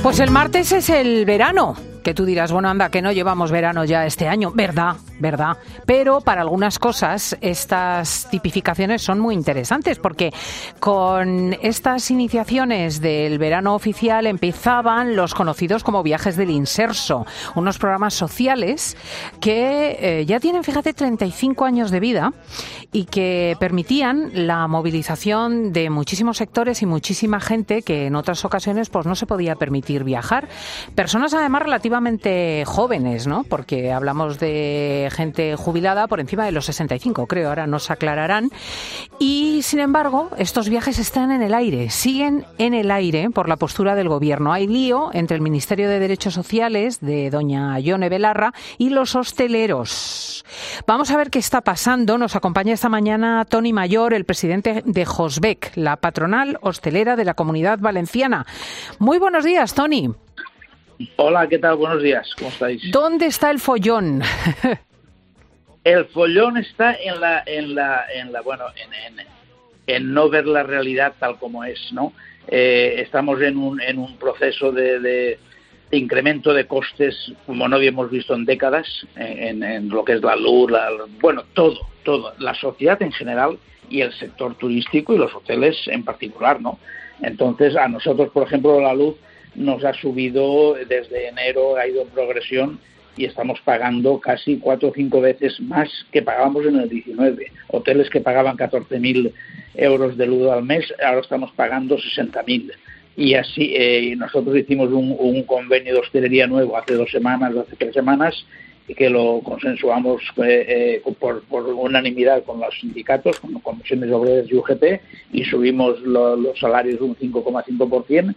Pues el martes es el verano, que tú dirás, bueno, anda, que no llevamos verano ya este año, verdad, pero para algunas cosas estas tipificaciones son muy interesantes, porque con estas iniciaciones del verano oficial empezaban los conocidos como viajes del inserso, unos programas sociales que ya tienen, fíjate, 35 años de vida y que permitían la movilización de muchísimos sectores y muchísima gente que en otras ocasiones pues no se podía permitir viajar. Personas además relativamente jóvenes, ¿no? Porque hablamos de gente jubilada por encima de los 65, creo, ahora nos aclararán. Y sin embargo, estos viajes están en el aire, siguen en el aire por la postura del gobierno. Hay lío entre el Ministerio de Derechos Sociales de doña Ione Belarra y los hosteleros. Vamos a ver qué está pasando. Nos acompaña esta mañana Toni Mayor, el presidente de Josbec, la patronal hostelera de la Comunidad Valenciana. Muy buenos días, Toni. Hola, ¿qué tal? Buenos días, ¿cómo estáis? ¿Dónde está el follón? El follón está en no ver la realidad tal como es, ¿no? Estamos en un proceso de incremento de costes como no habíamos visto en décadas, en lo que es la luz, todo, la sociedad en general y el sector turístico y los hoteles en particular, ¿no? Entonces, a nosotros, por ejemplo, la luz nos ha subido desde enero, ha ido en progresión y estamos pagando casi 4 o 5 veces más que pagábamos en el 19. Hoteles que pagaban 14.000 euros de luz al mes, ahora estamos pagando 60.000. Y así nosotros hicimos un convenio de hostelería nuevo hace 2 semanas, hace 3 semanas, que lo consensuamos por unanimidad con los sindicatos, con comisiones obreras y UGT, y subimos los salarios un 5,5%.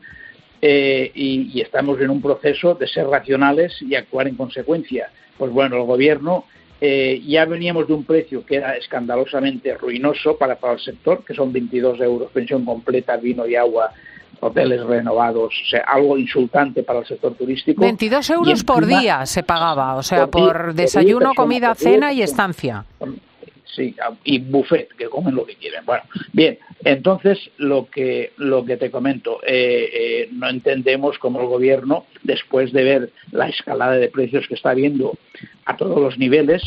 Y estamos en un proceso de ser racionales y actuar en consecuencia. Pues bueno, el gobierno ya veníamos de un precio que era escandalosamente ruinoso para el sector, que son 22 euros, pensión completa, vino y agua, hoteles renovados, o sea, algo insultante para el sector turístico. 22 euros por día se pagaba, o sea, por desayuno, comida, cena y estancia. Sí, y buffet, que comen lo que quieren. Bueno, bien, entonces lo que te comento, no entendemos cómo el gobierno, después de ver la escalada de precios que está habiendo a todos los niveles,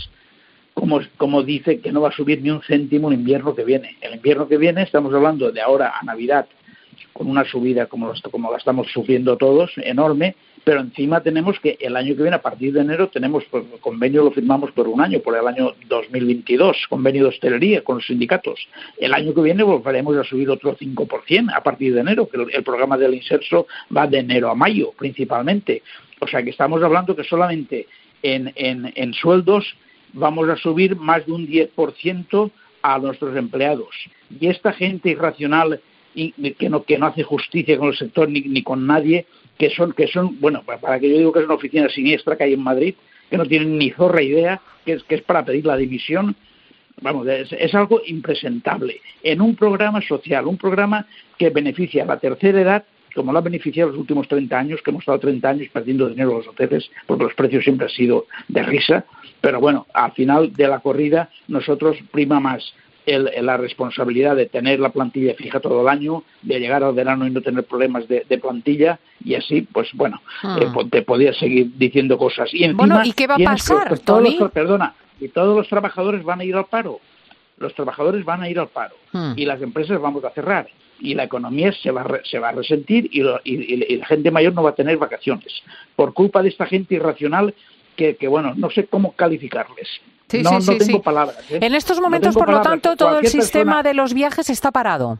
como dice que no va a subir ni un céntimo el invierno que viene. El invierno que viene, estamos hablando de ahora a Navidad, con una subida como la estamos sufriendo todos, enorme, pero encima tenemos que el año que viene, a partir de enero, tenemos el convenio, lo firmamos por un año, por el año 2022, convenio de hostelería con los sindicatos. El año que viene volveremos a subir otro 5% a partir de enero, que el programa del inserso va de enero a mayo, principalmente. O sea que estamos hablando que solamente en sueldos vamos a subir más de un 10% a nuestros empleados. Y esta gente irracional y que no hace justicia con el sector ni con nadie, que son bueno, para que yo digo que es una oficina siniestra que hay en Madrid, que no tienen ni zorra idea, que es para pedir la dimisión. Vamos, es algo impresentable en un programa social, un programa que beneficia a la tercera edad, como lo ha beneficiado los últimos 30 años, que hemos estado 30 años perdiendo dinero a los hoteles, porque los precios siempre han sido de risa, pero bueno, al final de la corrida nosotros prima más la responsabilidad de tener la plantilla fija todo el año, de llegar al verano y no tener problemas de plantilla, y así, pues bueno, te podía seguir diciendo cosas. Y encima, bueno, ¿y qué va a pasar, Toni? Y todos los trabajadores van a ir al paro. Los trabajadores van a ir al paro y las empresas vamos a cerrar. Y la economía se va a resentir y la gente mayor no va a tener vacaciones. Por culpa de esta gente irracional que bueno, no sé cómo calificarles. No tengo palabras. En estos momentos, por lo tanto, todo el sistema de los viajes está parado.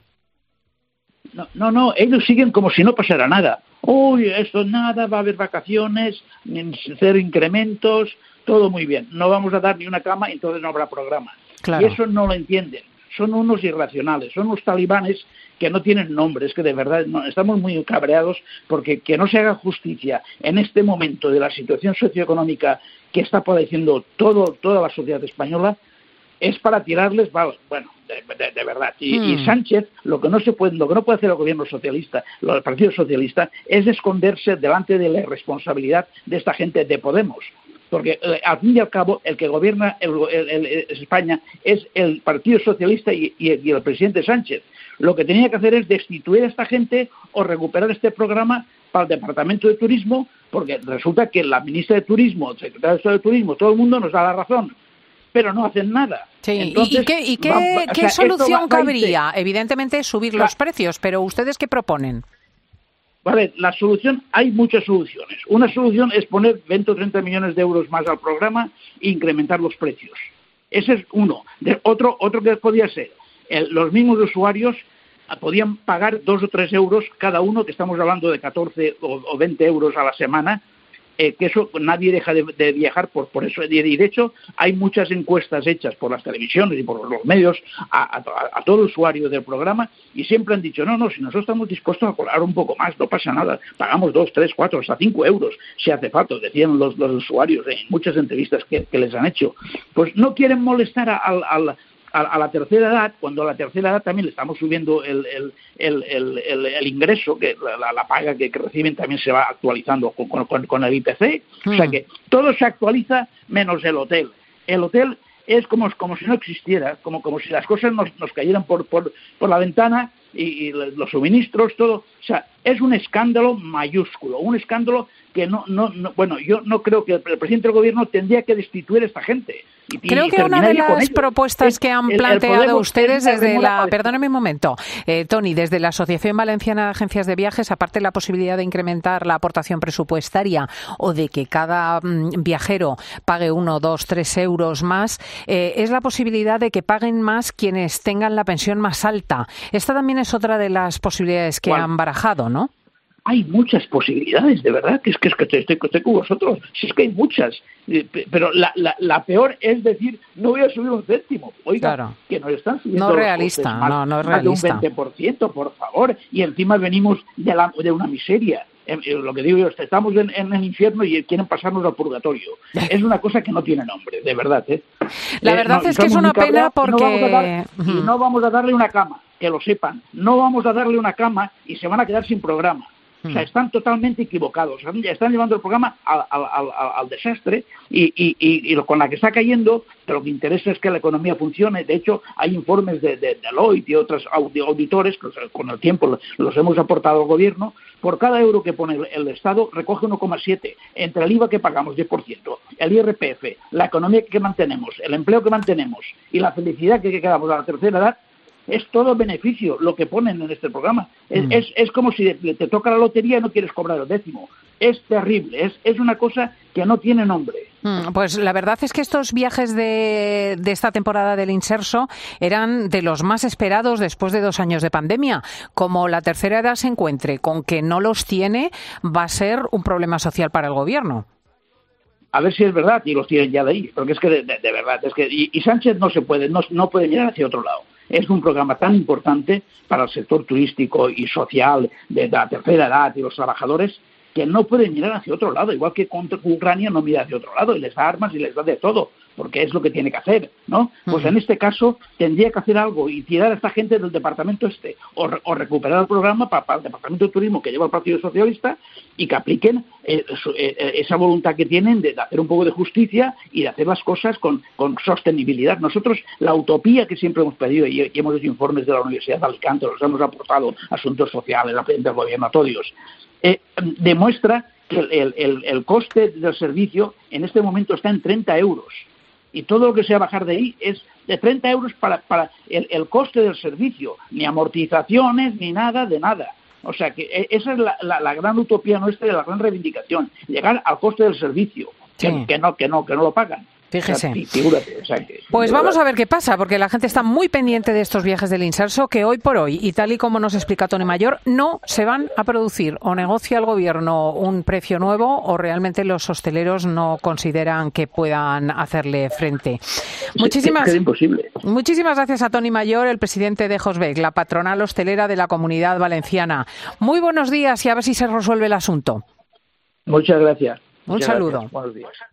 No, ellos siguen como si no pasara nada. Uy, esto nada, va a haber vacaciones, cero incrementos, todo muy bien. No vamos a dar ni una cama, entonces no habrá programa. Claro. Y eso no lo entienden. Son unos irracionales, son unos talibanes que no tienen nombre. Es que de verdad estamos muy cabreados porque que no se haga justicia en este momento de la situación socioeconómica que está padeciendo toda la sociedad española, es para tirarles balas. Bueno, de verdad. Y Sánchez, lo que no puede hacer el gobierno socialista, el Partido Socialista, es esconderse delante de la irresponsabilidad de esta gente de Podemos. Porque al fin y al cabo el que gobierna España es el Partido Socialista y el presidente Sánchez. Lo que tenía que hacer es destituir a esta gente o recuperar este programa para el Departamento de Turismo, porque resulta que la ministra de Turismo, el secretario de Estado de Turismo, todo el mundo nos da la razón, pero no hacen nada. Sí. Entonces, ¿Qué solución cabría? Evidentemente subir los precios, pero ¿ustedes qué proponen? Vale, la solución, hay muchas soluciones. Una solución es poner 20 o 30 millones de euros más al programa e incrementar los precios. Ese es uno. Otro que podría ser, los mismos usuarios podían pagar 2 o 3 euros cada uno, que estamos hablando de 14 o 20 euros a la semana, que eso nadie deja de viajar por eso. Y de hecho hay muchas encuestas hechas por las televisiones y por los medios a todo usuario del programa, y siempre han dicho, no, si nosotros estamos dispuestos a cobrar un poco más, no pasa nada, pagamos 2, 3, 4, hasta 5 euros si hace falta, decían los usuarios en muchas entrevistas que les han hecho. Pues no quieren molestar a la tercera edad, cuando a la tercera edad también le estamos subiendo el ingreso, que la paga que reciben también se va actualizando con el IPC. O sea que todo se actualiza menos el hotel. El hotel es como si no existiera, como si las cosas nos cayeran por la ventana y los suministros, todo. O sea, es un escándalo mayúsculo, un escándalo que bueno, yo no creo que el presidente del gobierno tendría que destituir a esta gente. Creo que una de las propuestas que han planteado ustedes desde perdóneme un momento, Toni, desde la Asociación Valenciana de Agencias de Viajes, aparte de la posibilidad de incrementar la aportación presupuestaria o de que cada viajero pague 1, 2, 3 euros más, es la posibilidad de que paguen más quienes tengan la pensión más alta. Esta también es otra de las posibilidades que han barajado, ¿no? Hay muchas posibilidades, de verdad, que estoy con vosotros. Si es que hay muchas, pero la peor es decir, no voy a subir un céntimo. Oiga, claro, que nos están subiendo no realista, no es realista. Más de un 20%, por favor, y encima venimos de una miseria. Lo que digo yo, estamos en el infierno y quieren pasarnos al purgatorio. Es una cosa que no tiene nombre, de verdad. La verdad es que es una pena porque... No vamos a darle una cama, que lo sepan. No vamos a darle una cama y se van a quedar sin programa. O sea, están totalmente equivocados. Están llevando el programa al desastre y con la que está cayendo, que lo que interesa es que la economía funcione. De hecho, hay informes de Deloitte y otros auditores, que con el tiempo los hemos aportado al gobierno. Por cada euro que pone el Estado, recoge 1,7. Entre el IVA que pagamos, 10%, el IRPF, la economía que mantenemos, el empleo que mantenemos y la felicidad que quedamos a la tercera edad, es todo beneficio lo que ponen en este programa. Es como si te toca la lotería y no quieres cobrar el décimo. Es terrible, es una cosa que no tiene nombre. Pues la verdad es que estos viajes de esta temporada del Inserso eran de los más esperados después de 2 años de pandemia. Como la tercera edad se encuentre con que no los tiene, va a ser un problema social para el gobierno. A ver si es verdad y los tienen ya de ahí, porque es que de verdad, es que y Sánchez no puede mirar hacia otro lado. Es un programa tan importante para el sector turístico y social de la tercera edad y los trabajadores que no pueden mirar hacia otro lado, igual que contra Ucrania no mira hacia otro lado y les da armas y les da de todo, porque es lo que tiene que hacer, ¿no? Pues en este caso tendría que hacer algo y tirar a esta gente del departamento o recuperar el programa para el departamento de turismo que lleva el Partido Socialista y que apliquen esa voluntad que tienen de hacer un poco de justicia y de hacer las cosas con sostenibilidad. Nosotros, la utopía que siempre hemos pedido y hemos hecho informes de la Universidad de Alicante, los hemos aportado asuntos sociales, la presidenta del gobierno, a todos, demuestra que el coste del servicio en este momento está en 30 euros. Y todo lo que sea bajar de ahí es de 30 euros para el coste del servicio, ni amortizaciones, ni nada de nada. O sea que esa es la gran utopía nuestra y la gran reivindicación, llegar al coste del servicio, que no lo pagan. Fíjese. Pues vamos a ver qué pasa, porque la gente está muy pendiente de estos viajes del Inserso que hoy por hoy, y tal y como nos explica Toni Mayor, no se van a producir. O negocia el gobierno un precio nuevo o realmente los hosteleros no consideran que puedan hacerle frente. Muchísimas gracias a Toni Mayor, el presidente de Hosbec, la patronal hostelera de la Comunidad Valenciana. Muy buenos días y a ver si se resuelve el asunto. Muchas gracias. Un saludo. Buenos días.